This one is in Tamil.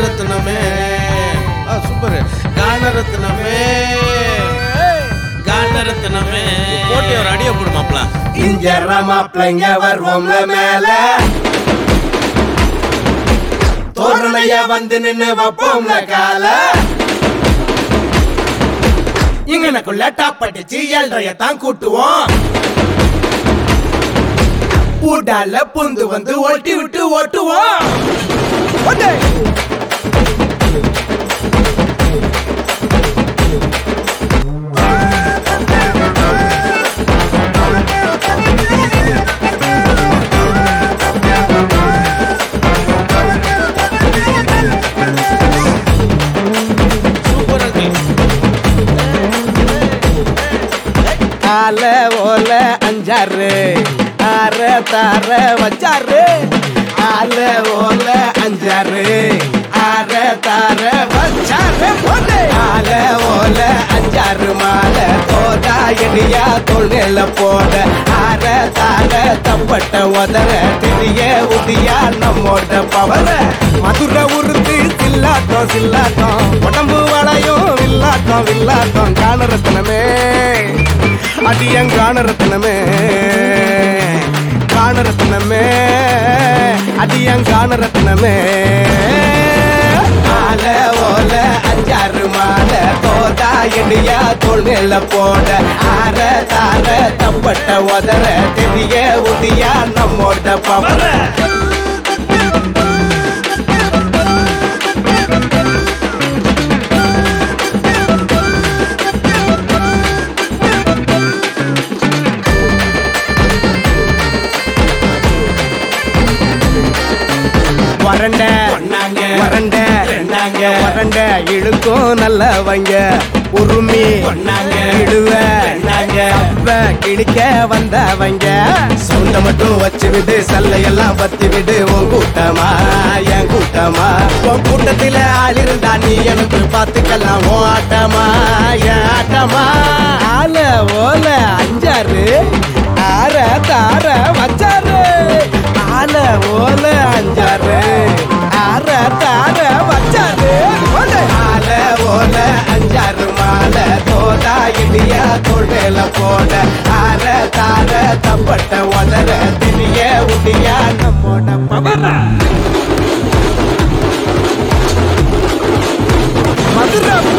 கானரத்னமே சூப்பர் கானரத்னமே கானரத்னமே போட்டி ஒரு அடிய போடுமாப்ல இங்க மாப்பிள்ளைங்க வருவோம்ல மேல தோரணைய வந்து நின்னு வைப்போம்ல கால இங்கனக்குள்ள டாப் அடிச்சு ஏழ்றையத்தான் கூட்டுவோம் ஊடால புந்து வந்து ஓட்டி விட்டு ஓட்டுவோம் ஆல ஓல அஞ்சாறு ஆற தார வச்சாரு ஆல ஓல அஞ்சாறு ஆற தார வச்சாரு ஆல ஓல அஞ்சாறு மாலை தோதா எடியா தொழில போட ஆற தார தப்பட்ட உதற தெரிய உதியா நம்மோட பவர மதுரை உருத்து சில்லாட்டம் சில்லாட்டம் உடம்பு வளையும் வில்லாட்டம் வில்லாட்டம் கானரத்னமே அடியங்கான ரத்னமே கானரத்னமே அடியங்கான ரத்னமே ஆல ஓல அஞ்சாறு மாலை தோதா எடியா தொழில போட ஆற தார தப்பட்ட உதற தெரிய உதியா நம்மோட பவர வரண்ட வரண்ட வரண்ட இழுக்கும் நல்லவங்க உருமி இடுவ கிழிக்க வந்தவங்க சொந்த மட்டும் வச்சு விடு சல்லையெல்லாம் பத்தி விடு உன் கூட்டமா என் கூட்டமா உன் கூட்டத்தில ஆள் இருந்தா நீ எனக்கு பார்த்துக்கலாம் உன் ஆட்டமா என் ஆட்டமா ஆல ஓல அஞ்சாறு ஆற தார வச்சாரு ஆல ஓல அஞ்சாறு ஆற தார வச்சாரு ஆல ஓல அஞ்சாறு மாலை தோதா இடியா தொழில போட ஆற தார தப்பட்ட உதற திரிய உடியா நம்மோட பவர மதுரை